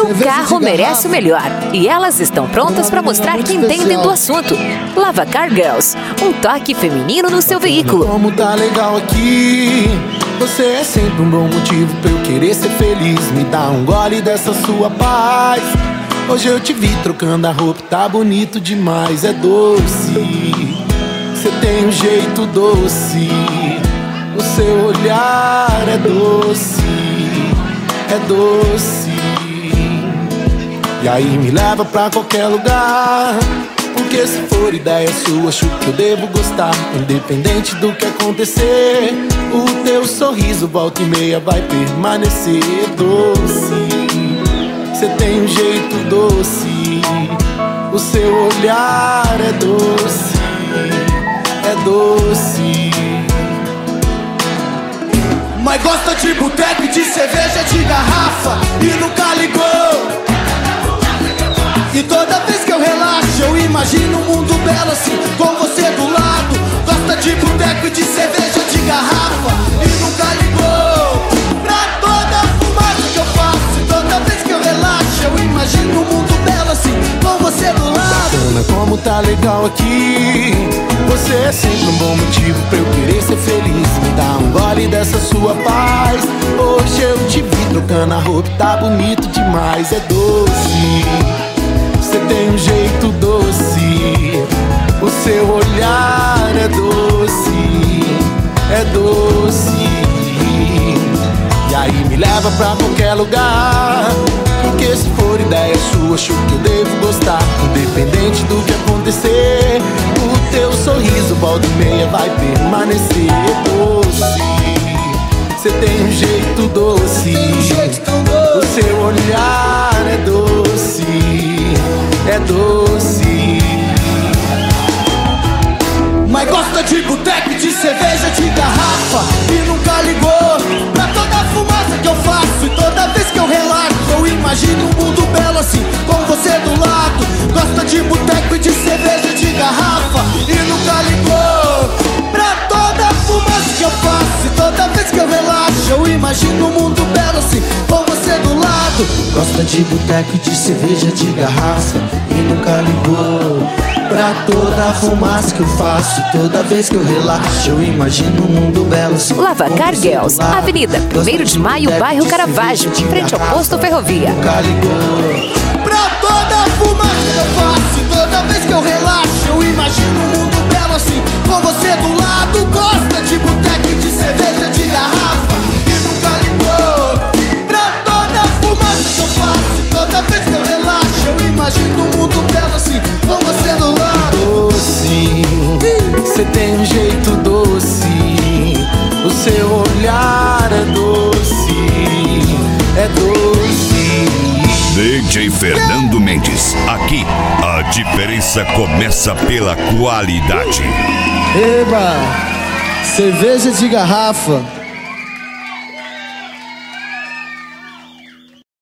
Seu carro merece o melhor e elas estão prontas para mostrar que entendem do assunto. Lavacar Girls, um toque feminino no seu veículo. Como tá legal aqui. Você é sempre um bom motivo pra eu querer ser feliz. Me dá um gole dessa sua paz. Hoje eu te vi trocando a roupa, tá bonito demais. É doce, você tem um jeito doce. O seu olhar é doce, é doce. E aí me leva pra qualquer lugar, porque se for ideia sua, acho que eu devo gostar. Independente do que acontecer, o teu sorriso volta e meia vai permanecer doce. Você tem um jeito doce, o seu olhar é doce, é doce. Mas gosta de boteco, de cerveja, de garrafa e nunca ligou. E toda vez que eu relaxo, eu imagino um mundo belo assim, com você do lado. Gosta de boteco e de cerveja, de garrafa e nunca ligou pra toda a fumaça que eu faço. E toda vez que eu relaxo, eu imagino um mundo belo assim, com você do lado. Bacana, como tá legal aqui. Você é sempre um bom motivo pra eu querer ser feliz. Me dá um gole dessa sua paz. Hoje eu te vi trocando a roupa, tá bonito demais. É doce, você tem um jeito doce. O seu olhar é doce, é doce. E aí me leva pra qualquer lugar, porque se for ideia sua, acho que eu devo gostar. Independente do que acontecer, o teu sorriso volta e meia vai permanecer doce. Você tem um jeito doce, o seu olhar é doce, é doce. Mas gosta de boteco, de cerveja, de garrafa e nunca ligou pra toda a fumaça que eu faço. E toda vez que eu relaxo, eu imagino um mundo belo assim, com você do lado. Gosta de boteco e de cerveja, de garrafa e nunca ligou pra toda a fumaça que eu faço. E toda vez que eu relaxo, eu imagino um mundo belo assim, com você do lado. Gosta de boteco e de cerveja, de garrafa e nunca ligou pra toda a fumaça que eu faço. Toda vez que eu relaxo, eu imagino um mundo belo assim, Lavacar Girls, Avenida 1º de Maio, bairro Caravaggio, em frente ao posto Ferrovia. Nunca ligou pra toda a fumaça que eu faço. Toda vez que eu relaxo, eu imagino um mundo belo assim, com você do lado. Gosta de boteco e de cerveja, de garrafa e nunca ligou pra toda a fumaça que eu faço. Toda vez que eu relaxo, eu imagino um mundo belo assim, com você do lado. Doce, você tem um jeito doce. O seu olhar é doce, é doce. DJ Fernando Mendes, aqui a diferença começa pela qualidade. Eba, cerveja de garrafa